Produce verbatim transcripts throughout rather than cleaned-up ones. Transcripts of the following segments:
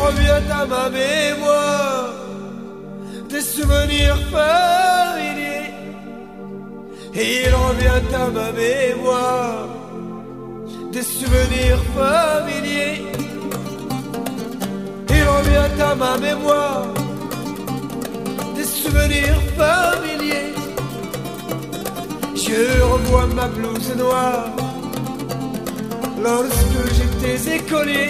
revient à ma mémoire des souvenirs familiers. Il revient à ma mémoire des souvenirs familiers. Il revient à ma mémoire des souvenirs familiers. Je revois ma blouse noire lorsque j'étais écolier.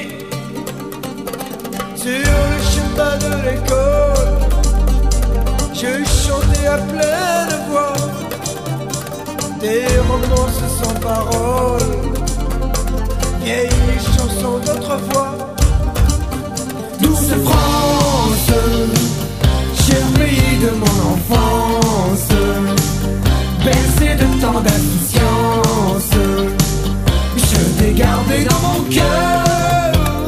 Sur le chemin de l'école, je chantais à pleine voix des romances sans paroles, vieilles chansons d'autrefois. Douce France, cher pays de mon enfance, bercé de tant d'insouciance, je t'ai gardé dans mon cœur.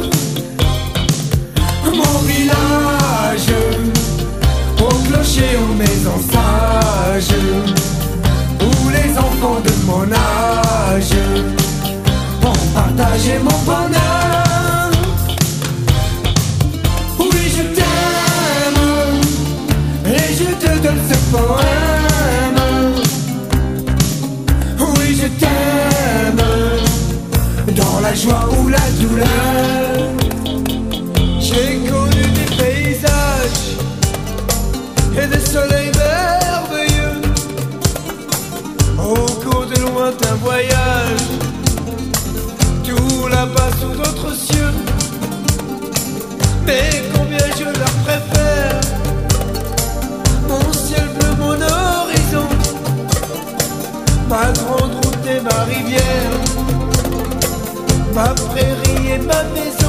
Mon village, au clocher, aux maisons sages, où les enfants de mon âge ont partagé mon bonheur. Oui, je t'aime, et je te donne ce poème. Oui, je t'aime, dans la joie ou la douleur. J'ai connu des paysages et des soleils merveilleux au cours de lointains voyages, tout là-bas sous d'autres cieux. Mais combien je leur préfère mon ciel bleu, mon horizon, ma grande route et ma rivière, ma prairie et ma maison.